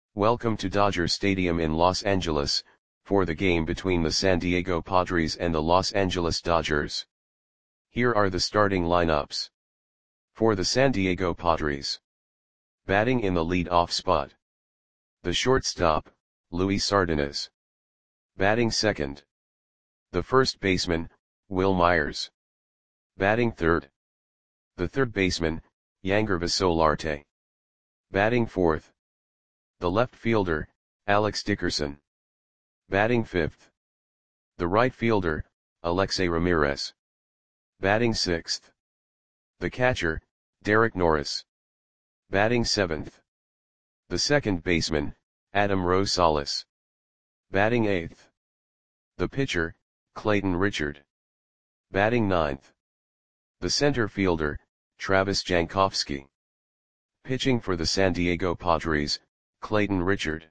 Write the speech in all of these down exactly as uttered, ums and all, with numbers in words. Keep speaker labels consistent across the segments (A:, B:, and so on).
A: Welcome to Dodger Stadium in Los Angeles, for the game between the San Diego Padres and the Los Angeles Dodgers. Here are the starting lineups. For the San Diego Padres. Batting in the lead-off spot. The shortstop, Luis Sardinas. Batting second. The first baseman, Wil Myers. Batting third. The third baseman, Yangervis Solarte. Batting fourth. The left fielder, Alex Dickerson. Batting fifth. The right fielder, Alexei Ramirez. Batting sixth. The catcher, Derek Norris. Batting seventh. The second baseman, Adam Rosales. Batting eighth. The pitcher, Clayton Richard. Batting ninth. The center fielder, Travis Jankowski. Pitching for the San Diego Padres, Clayton Richard.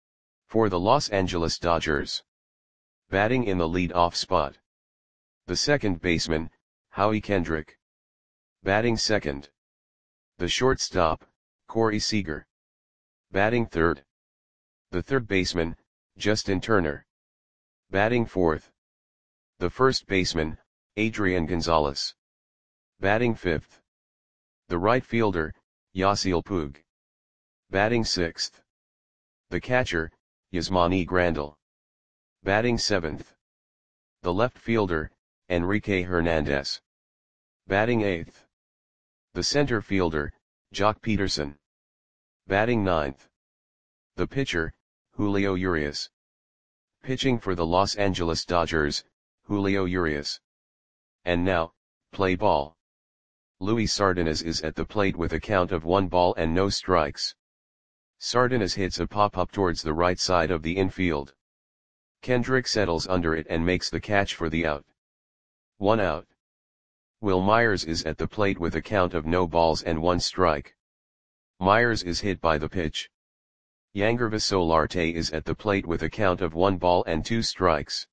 A: For the Los Angeles Dodgers. Batting in the lead-off spot. The second baseman, Howie Kendrick. Batting second. The shortstop, Corey Seager. Batting third. The third baseman, Justin Turner. Batting fourth. The first baseman, Adrian Gonzalez. Batting fifth. The right fielder, Yasiel Puig. Batting sixth. The catcher, Yasmani Grandal. Batting seventh. The left fielder, Enrique Hernandez. Batting eighth. The center fielder, Joc Pederson. Batting ninth. The pitcher, Julio Urias. Pitching for the Los Angeles Dodgers, Julio Urias. And now, play ball. Luis Sardinas is at the plate with a count of one ball and no strikes. Sardinas hits a pop-up towards the right side of the infield. Kendrick settles under it and makes the catch for the out. One out. Wil Myers is at the plate with a count of no balls and one strike. Myers is hit by the pitch. Yangervis Solarte is at the plate with a count of one ball and two strikes.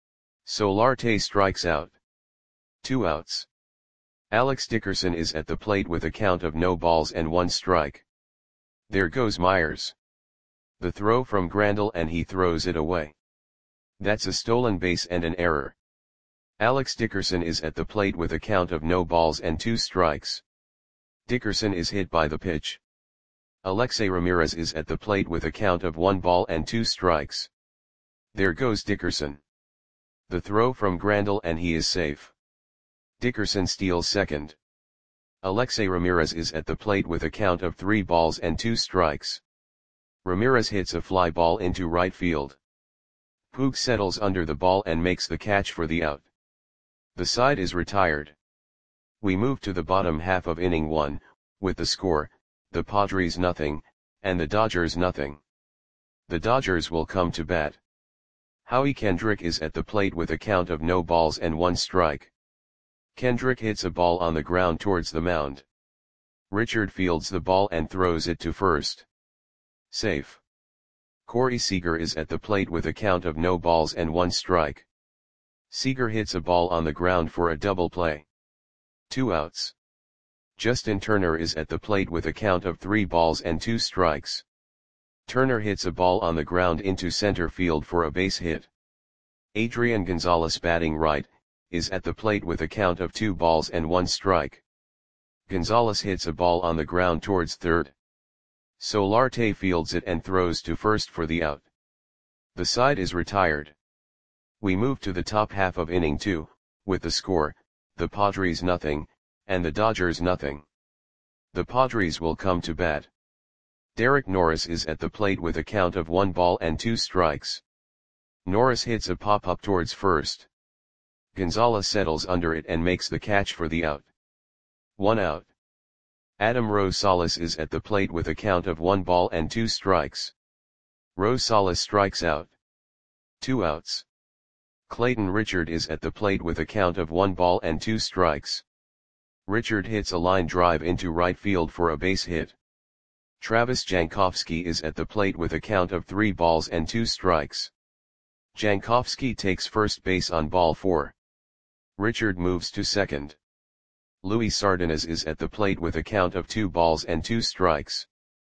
A: Solarte strikes out. Two outs. Alex Dickerson is at the plate with a count of no balls and one strike. There goes Myers. The throw from Grandal and he throws it away. That's a stolen base and an error. Alex Dickerson is at the plate with a count of no balls and two strikes. Dickerson is hit by the pitch. Alexei Ramirez is at the plate with a count of one ball and two strikes. There goes Dickerson. The throw from Grandal and he is safe. Dickerson steals second. Alexei Ramirez is at the plate with a count of three balls and two strikes. Ramirez hits a fly ball into right field. Puig settles under the ball and makes the catch for the out. The side is retired. We move to the bottom half of inning one, with the score, the Padres nothing, and the Dodgers nothing. The Dodgers will come to bat. Howie Kendrick is at the plate with a count of no balls and one strike. Kendrick hits a ball on the ground towards the mound. Richard fields the ball and throws it to first. Safe. Corey Seager is at the plate with a count of no balls and one strike. Seager hits a ball on the ground for a double play. Two outs. Justin Turner is at the plate with a count of three balls and two strikes. Turner hits a ball on the ground into center field for a base hit. Adrian Gonzalez, batting right, is at the plate with a count of two balls and one strike. Gonzalez hits a ball on the ground towards third. Solarte fields it and throws to first for the out. The side is retired. We move to the top half of inning two, with the score, the Padres nothing, and the Dodgers nothing. The Padres will come to bat. Derek Norris is at the plate with a count of one ball and two strikes. Norris hits a pop-up towards first. Gonzalez settles under it and makes the catch for the out. One out. Adam Rosales is at the plate with a count of one ball and two strikes. Rosales strikes out. Two outs. Clayton Richard is at the plate with a count of one ball and two strikes. Richard hits a line drive into right field for a base hit. Travis Jankowski is at the plate with a count of three balls and two strikes. Jankowski takes first base on ball four. Richard moves to second. Luis Sardinas is at the plate with a count of two balls and two strikes.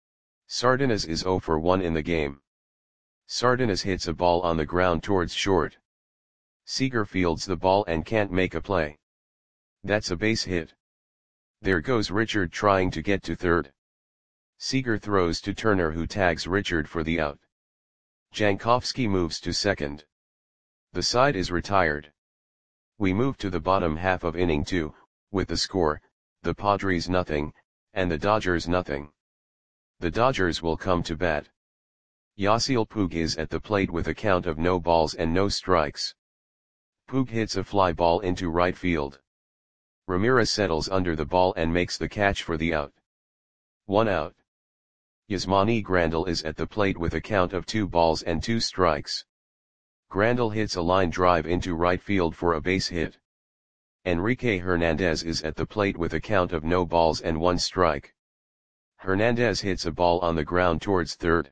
A: Sardinas is zero for one in the game. Sardinas hits a ball on the ground towards short. Seager fields the ball and can't make a play. That's a base hit. There goes Richard trying to get to third. Seager throws to Turner, who tags Richard for the out. Jankowski moves to second. The side is retired. We move to the bottom half of inning two, with the score, the Padres nothing, and the Dodgers nothing. The Dodgers will come to bat. Yasiel Puig is at the plate with a count of no balls and no strikes. Puig hits a fly ball into right field. Ramirez settles under the ball and makes the catch for the out. One out. Yasmani Grandal is at the plate with a count of two balls and two strikes. Grandal hits a line drive into right field for a base hit. Enrique Hernandez is at the plate with a count of no balls and one strike. Hernandez hits a ball on the ground towards third.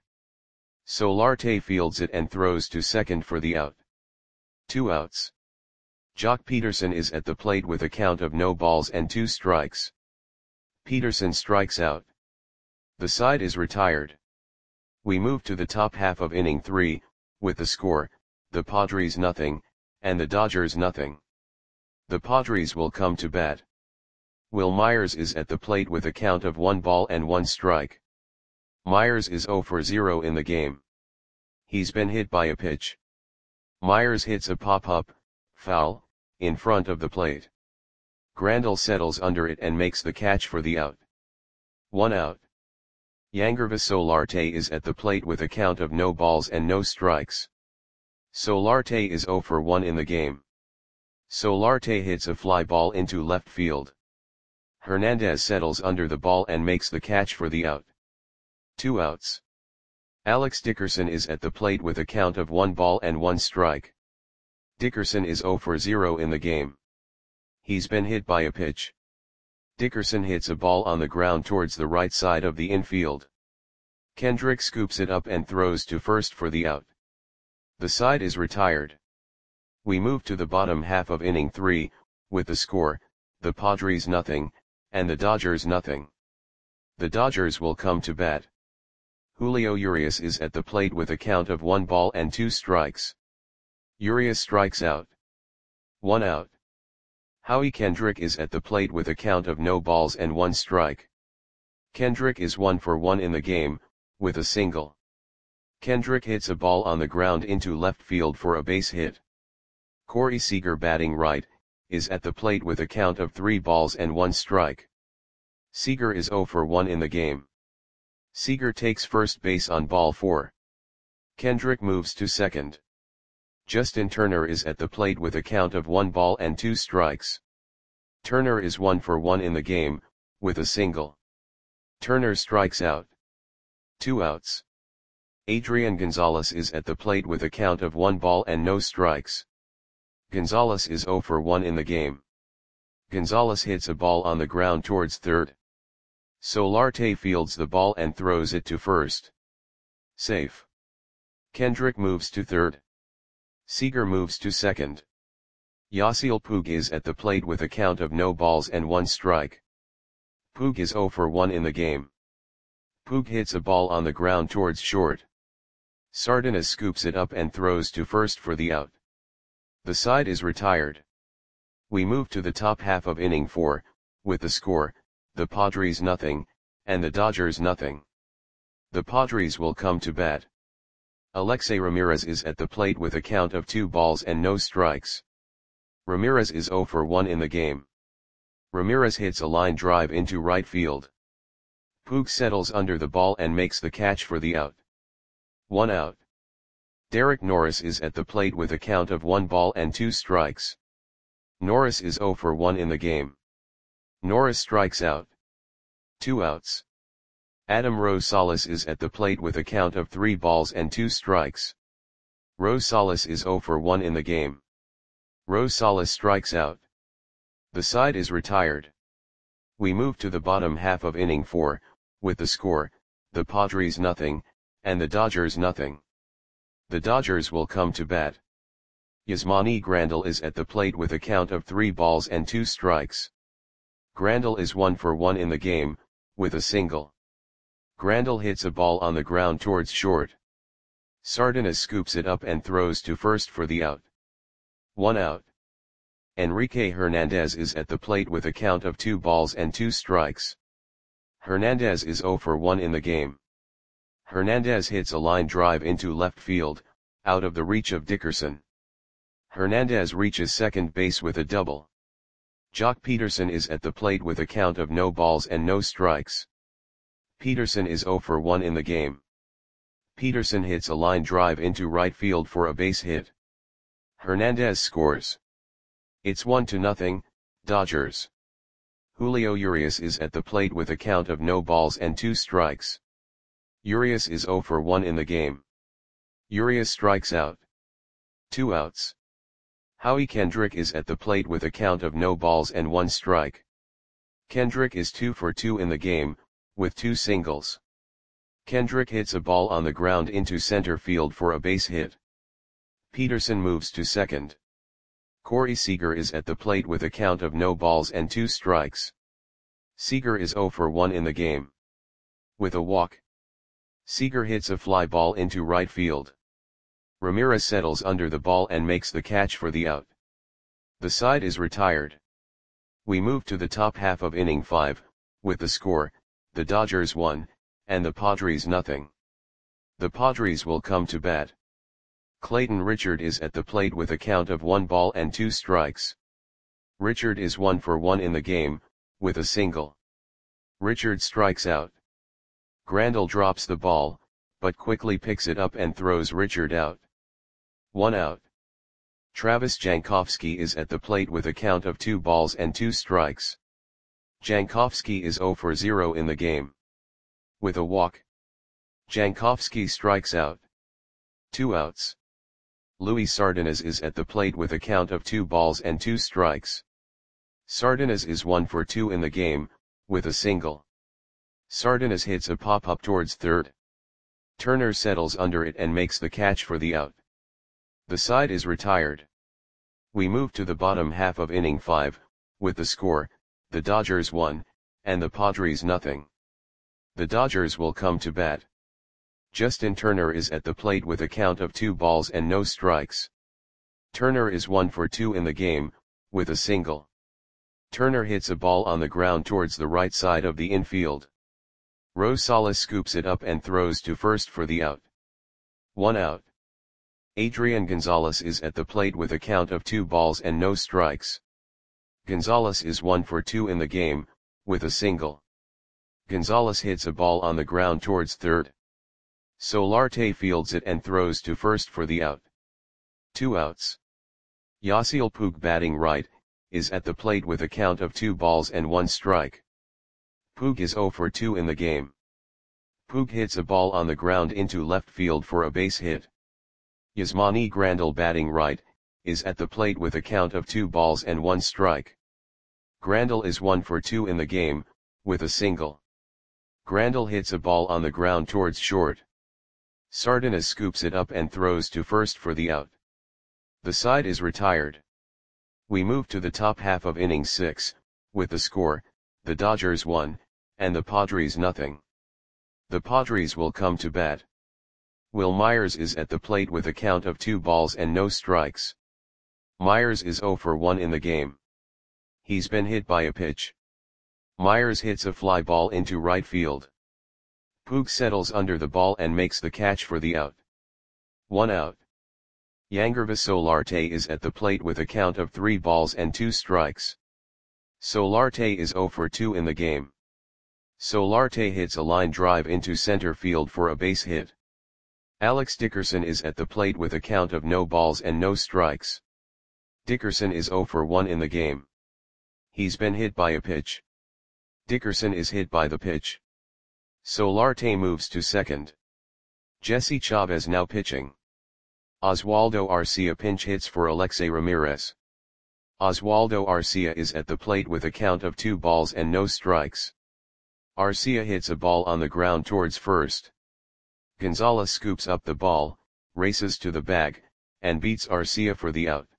A: Solarte fields it and throws to second for the out. Two outs. Jock Peterson is at the plate with a count of no balls and two strikes. Peterson strikes out. The side is retired. We move to the top half of inning three, with the score, the Padres nothing, and the Dodgers nothing. The Padres will come to bat. Will Myers is at the plate with a count of one ball and one strike. Myers is zero for zero in the game. He's been hit by a pitch. Myers hits a pop-up, foul, in front of the plate. Grandal settles under it and makes the catch for the out. One out. Yangervis Solarte is at the plate with a count of no balls and no strikes. Solarte is zero for one in the game. Solarte hits a fly ball into left field. Hernandez settles under the ball and makes the catch for the out. Two outs. Alex Dickerson is at the plate with a count of one ball and one strike. Dickerson is zero for zero in the game. He's been hit by a pitch. Dickerson hits a ball on the ground towards the right side of the infield. Kendrick scoops it up and throws to first for the out. The side is retired. We move to the bottom half of inning three, with the score, the Padres nothing, and the Dodgers nothing. The Dodgers will come to bat. Julio Urias is at the plate with a count of one ball and two strikes. Urias strikes out. One out. Howie Kendrick is at the plate with a count of no balls and one strike. Kendrick is one for one in the game, with a single. Kendrick hits a ball on the ground into left field for a base hit. Corey Seager, batting right, is at the plate with a count of three balls and one strike. Seager is zero for one in the game. Seager takes first base on ball four. Kendrick moves to second. Justin Turner is at the plate with a count of one ball and two strikes. Turner is one for one in the game, with a single. Turner strikes out. Two outs. Adrian Gonzalez is at the plate with a count of one ball and no strikes. Gonzalez is zero for one in the game. Gonzalez hits a ball on the ground towards third. Solarte fields the ball and throws it to first. Safe. Kendrick moves to third. Seager moves to second. Yasiel Puig is at the plate with a count of no balls and one strike. Puig is zero for one in the game. Puig hits a ball on the ground towards short. Sardinas scoops it up and throws to first for the out. The side is retired. We move to the top half of inning four, with the score, the Padres nothing, and the Dodgers nothing. The Padres will come to bat. Alexei Ramirez is at the plate with a count of two balls and no strikes. Ramirez is zero for one in the game. Ramirez hits a line drive into right field. Puig settles under the ball and makes the catch for the out. One out. Derek Norris is at the plate with a count of one ball and two strikes. Norris is zero for one in the game. Norris strikes out. Two outs. Adam Rosales is at the plate with a count of three balls and two strikes. Rosales is zero for one in the game. Rosales strikes out. The side is retired. We move to the bottom half of inning four, with the score, the Padres nothing, and the Dodgers nothing. The Dodgers will come to bat. Yasmani Grandal is at the plate with a count of three balls and two strikes. Grandal is one for one in the game, with a single. Grandal hits a ball on the ground towards short. Sardinas scoops it up and throws to first for the out. One out. Enrique Hernandez is at the plate with a count of two balls and two strikes. Hernandez is zero for one in the game. Hernandez hits a line drive into left field, out of the reach of Dickerson. Hernandez reaches second base with a double. Jock Peterson is at the plate with a count of no balls and no strikes. Peterson is zero for one in the game. Peterson hits a line drive into right field for a base hit. Hernandez scores. It's one to nothing, Dodgers. Julio Urias is at the plate with a count of no balls and two strikes. Urias is zero for one in the game. Urias strikes out. Two outs. Howie Kendrick is at the plate with a count of no balls and one strike. Kendrick is two for two in the game, with two singles. Kendrick hits a ball on the ground into center field for a base hit. Peterson moves to second. Corey Seager is at the plate with a count of no balls and two strikes. Seager is zero for one in the game. With a walk. Seager hits a fly ball into right field. Ramirez settles under the ball and makes the catch for the out. The side is retired. We move to the top half of inning five, with the score, the Dodgers one, and the Padres nothing. The Padres will come to bat. Clayton Richard is at the plate with a count of one ball and two strikes. Richard is one for one in the game, with a single. Richard strikes out. Grandal drops the ball, but quickly picks it up and throws Richard out. One out. Travis Jankowski is at the plate with a count of two balls and two strikes. Jankowski is zero for zero in the game. With a walk. Jankowski strikes out. Two outs. Luis Sardinas is at the plate with a count of two balls and two strikes. Sardinas is one for two in the game, with a single. Sardinas hits a pop-up towards third. Turner settles under it and makes the catch for the out. The side is retired. We move to the bottom half of inning five, with the score, the Dodgers one, and the Padres nothing. The Dodgers will come to bat. Justin Turner is at the plate with a count of two balls and no strikes. Turner is one for two in the game, with a single. Turner hits a ball on the ground towards the right side of the infield. Rosales scoops it up and throws to first for the out. One out. Adrian Gonzalez is at the plate with a count of two balls and no strikes. Gonzalez is one for two in the game, with a single. Gonzalez hits a ball on the ground towards third. Solarte fields it and throws to first for the out. Two outs. Yasiel Puig, batting right, is at the plate with a count of two balls and one strike. Puig is zero for two in the game. Puig hits a ball on the ground into left field for a base hit. Yasmani Grandal, batting right, is at the plate with a count of two balls and one strike. Grandal is one for two in the game, with a single. Grandal hits a ball on the ground towards short. Sardinas scoops it up and throws to first for the out. The side is retired. We move to the top half of inning six, with the score, the Dodgers one, and the Padres nothing. The Padres will come to bat. Will Myers is at the plate with a count of two balls and no strikes. Myers is zero for one in the game. He's been hit by a pitch. Myers hits a fly ball into right field. Puig settles under the ball and makes the catch for the out. One out. Yangervis Solarte is at the plate with a count of three balls and two strikes. Solarte is zero for two in the game. Solarte hits a line drive into center field for a base hit. Alex Dickerson is at the plate with a count of no balls and no strikes. Dickerson is zero for one in the game. He's been hit by a pitch. Dickerson is hit by the pitch. Solarte moves to second. Jesse Chavez now pitching. Oswaldo Arcia pinch hits for Alexei Ramirez. Oswaldo Arcia is at the plate with a count of two balls and no strikes. Arcia hits a ball on the ground towards first. Gonzalez scoops up the ball, races to the bag, and beats Arcia for the out.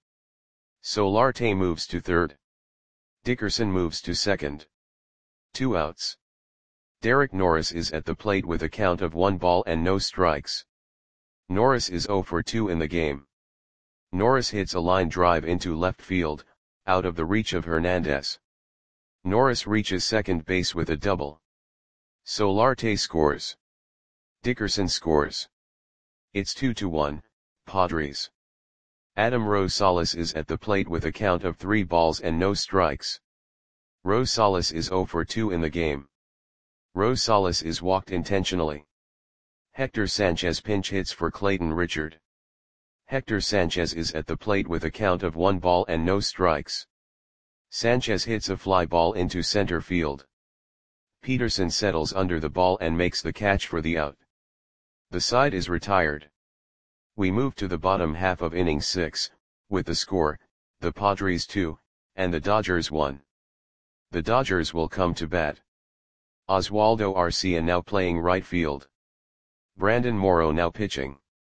A: Solarte moves to third. Dickerson moves to second. Two outs. Derek Norris is at the plate with a count of one ball and no strikes. Norris is zero for two in the game. Norris hits a line drive into left field, out of the reach of Hernandez. Norris reaches second base with a double. Solarte scores. Dickerson scores. It's two to one, Padres. Adam Rosales is at the plate with a count of three balls and no strikes. Rosales is zero for two in the game. Rosales is walked intentionally. Hector Sanchez pinch hits for Clayton Richard. Hector Sanchez is at the plate with a count of one ball and no strikes. Sanchez hits a fly ball into center field. Peterson settles under the ball and makes the catch for the out. The side is retired. We move to the bottom half of inning six, with the score, the Padres two, and the Dodgers one. The Dodgers will come to bat. Oswaldo Arcia now playing right field. Brandon Morrow now pitching.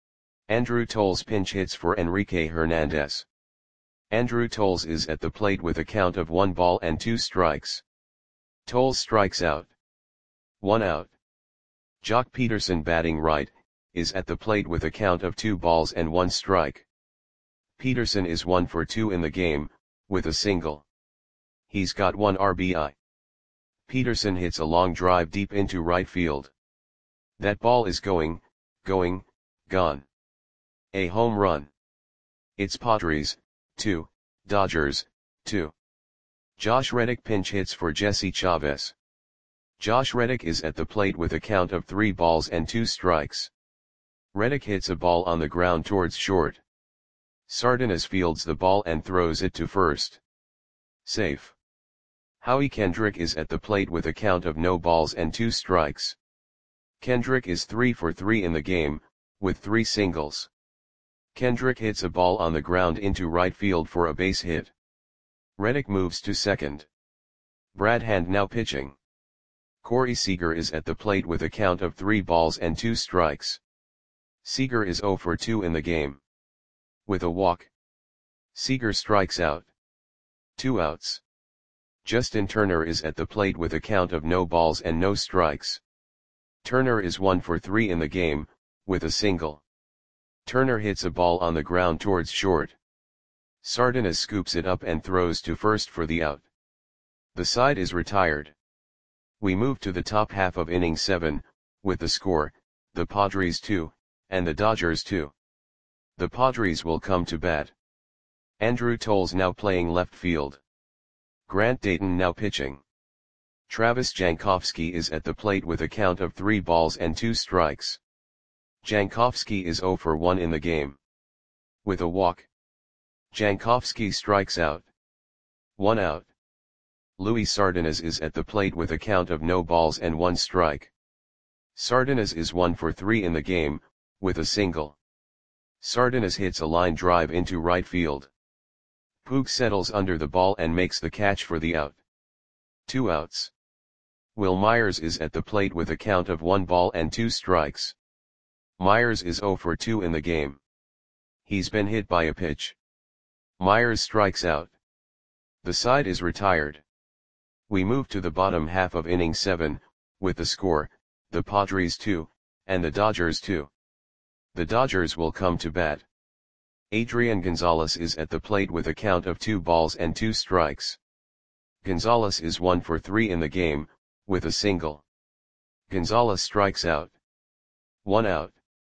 A: Andrew Toles pinch hits for Enrique Hernandez. Andrew Toles is at the plate with a count of one ball and two strikes. Toles strikes out. One out. Jock Peterson batting right, is at the plate with a count of two balls and one strike. Peterson is one for two in the game, with a single. He's got one R B I. Peterson hits a long drive deep into right field. That ball is going, going, gone. A home run. It's Padres, two, Dodgers, two. Josh Reddick pinch hits for Jesse Chavez. Josh Reddick is at the plate with a count of three balls and two strikes. Reddick hits a ball on the ground towards short. Sardinas fields the ball and throws it to first. Safe. Howie Kendrick is at the plate with a count of no balls and two strikes. Kendrick is three for three in the game, with three singles. Kendrick hits a ball on the ground into right field for a base hit. Reddick moves to second. Brad Hand now pitching. Corey Seager is at the plate with a count of three balls and two strikes. Seager is zero for two in the game. With a walk. Seager strikes out. Two outs. Justin Turner is at the plate with a count of no balls and no strikes. Turner is one for three in the game, with a single. Turner hits a ball on the ground towards short. Sardinas scoops it up and throws to first for the out. The side is retired. We move to the top half of inning seven, with the score, the Padres two, and the Dodgers two. The Padres will come to bat. Andrew Toles now playing left field. Grant Dayton now pitching. Travis Jankowski is at the plate with a count of three balls and two strikes. Jankowski is zero for one in the game. With a walk. Jankowski strikes out. One out. Luis Sardinas is at the plate with a count of no balls and one strike. Sardinas is one for three in the game, with a single. Sardinas hits a line drive into right field. Puig settles under the ball and makes the catch for the out. Two outs. Will Myers is at the plate with a count of one ball and two strikes. Myers is zero for two in the game. He's been hit by a pitch. Myers strikes out. The side is retired. We move to the bottom half of inning seven, with the score, the Padres two, and the Dodgers two. The Dodgers will come to bat. Adrian Gonzalez is at the plate with a count of two balls and two strikes. Gonzalez is one for three in the game, with a single. Gonzalez strikes out. One out.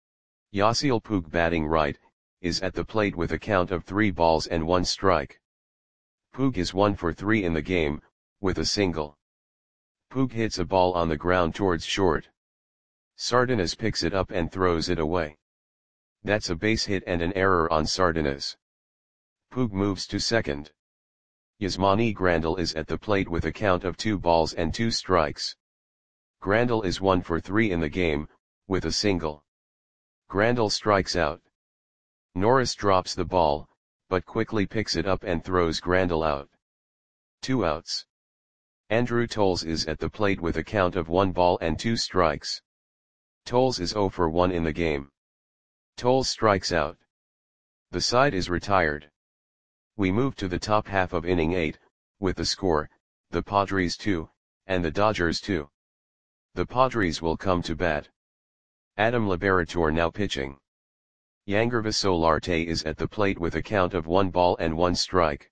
A: Yasiel Puig batting right, is at the plate with a count of three balls and one strike. Puig is one for three in the game, with a single. Puig hits a ball on the ground towards short. Sardinas picks it up and throws it away. That's a base hit and an error on Sardinas. Puig moves to second. Yasmani Grandal is at the plate with a count of two balls and two strikes. Grandal is one for three in the game, with a single. Grandal strikes out. Norris drops the ball, but quickly picks it up and throws Grandal out. Two outs. Andrew Toles is at the plate with a count of one ball and two strikes. Toles is zero for one in the game. Toles strikes out. The side is retired. We move to the top half of inning eight, with the score, the Padres two, and the Dodgers two. The Padres will come to bat. Adam Liberatore now pitching. Yangervis Solarte is at the plate with a count of one ball and one strike.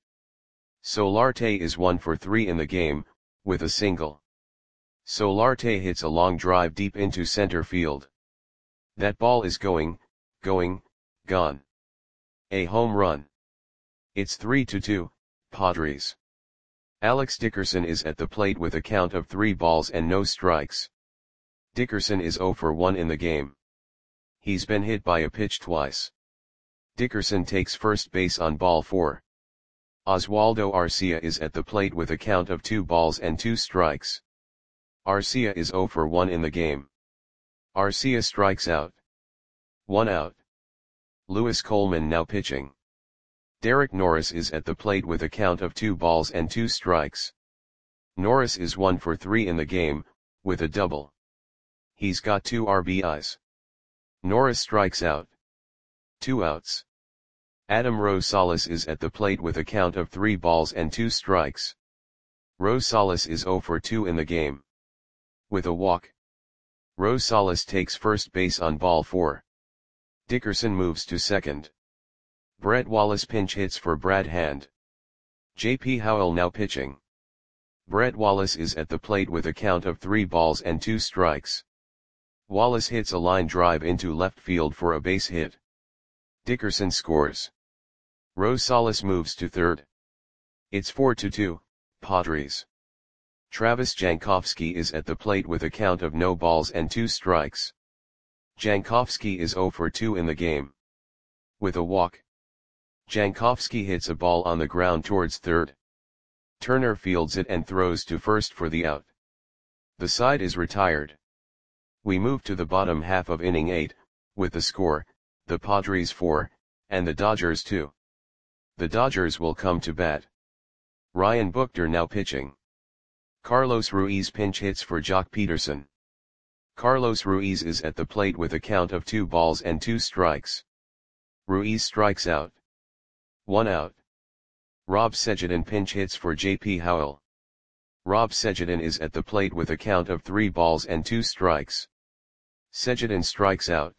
A: Solarte is one for three in the game, with a single. Solarte hits a long drive deep into center field. That ball is going, going, gone. A home run. It's three to two, Padres. Alex Dickerson is at the plate with a count of three balls and no strikes. Dickerson is zero for one in the game. He's been hit by a pitch twice. Dickerson takes first base on ball four. Oswaldo Arcia is at the plate with a count of two balls and two strikes. Arcia is zero for one in the game. Arcia strikes out. One out. Lewis Coleman now pitching. Derek Norris is at the plate with a count of two balls and two strikes. Norris is one for three in the game, with a double. He's got two R B Is. Norris strikes out. Two outs. Adam Rosales is at the plate with a count of three balls and two strikes. Rosales is zero for two in the game. With a walk. Rosales takes first base on ball four. Dickerson moves to second. Brett Wallace pinch hits for Brad Hand. J P Howell now pitching. Brett Wallace is at the plate with a count of three balls and two strikes. Wallace hits a line drive into left field for a base hit. Dickerson scores. Rosales moves to third. It's four to two, Padres. Travis Jankowski is at the plate with a count of no balls and two strikes. Jankowski is zero for two in the game. With a walk. Jankowski hits a ball on the ground towards third. Turner fields it and throws to first for the out. The side is retired. We move to the bottom half of inning eight, with the score, the Padres four, and the Dodgers two. The Dodgers will come to bat. Ryan Buchter now pitching. Carlos Ruiz pinch hits for Jock Peterson. Carlos Ruiz is at the plate with a count of two balls and two strikes. Ruiz strikes out. One out. Rob Sejadin pinch hits for J P Howell. Rob Sejadin is at the plate with a count of three balls and two strikes. Sejadin strikes out.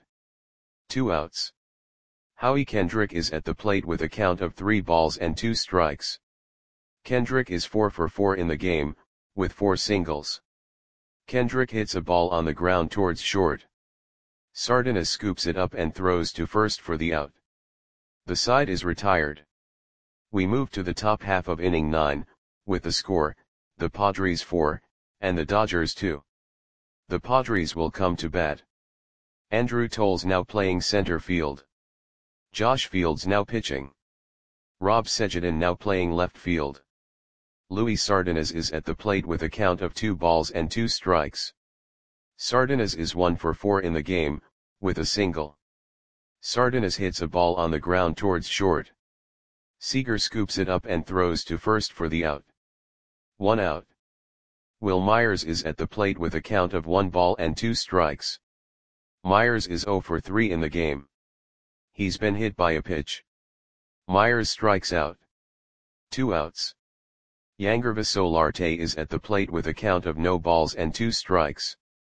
A: Two outs. Howie Kendrick is at the plate with a count of three balls and two strikes. Kendrick is four for four in the game, with four singles. Kendrick hits a ball on the ground towards short. Sardinas scoops it up and throws to first for the out. The side is retired. We move to the top half of inning nine, with the score, the Padres four, and the Dodgers two. The Padres will come to bat. Andrew Toles now playing center field. Josh Fields now pitching. Rob Sejadin now playing left field. Luis Sardinas is at the plate with a count of two balls and two strikes. Sardinas is one for four in the game, with a single. Sardinas hits a ball on the ground towards short. Seager scoops it up and throws to first for the out. One out. Will Myers is at the plate with a count of one ball and two strikes. Myers is zero for three in the game. He's been hit by a pitch. Myers strikes out. Two outs. Yangervis Solarte is at the plate with a count of no balls and two strikes.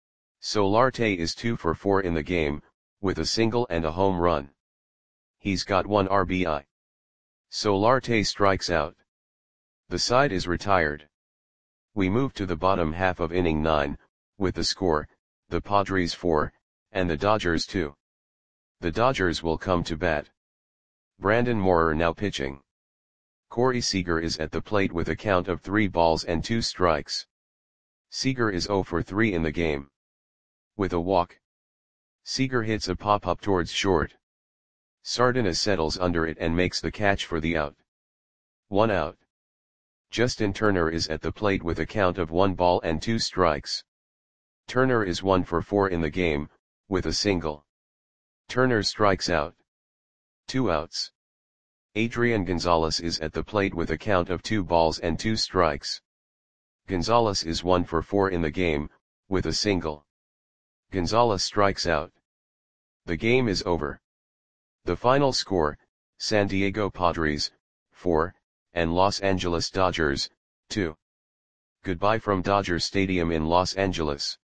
A: Solarte is two for four in the game, with a single and a home run. He's got one R B I. Solarte strikes out. The side is retired. We move to the bottom half of inning nine, with the score, the Padres four, and the Dodgers two. The Dodgers will come to bat. Brandon Moorer now pitching. Corey Seager is at the plate with a count of three balls and two strikes. Seager is zero for three in the game. With a walk. Seager hits a pop-up towards short. Sardinas settles under it and makes the catch for the out. One out. Justin Turner is at the plate with a count of one ball and two strikes. Turner is one for four in the game, with a single. Turner strikes out. Two outs. Adrian Gonzalez is at the plate with a count of two balls and two strikes. Gonzalez is one for four in the game, with a single. Gonzalez strikes out. The game is over. The final score, San Diego Padres, four, and Los Angeles Dodgers, two. Goodbye from Dodger Stadium in Los Angeles.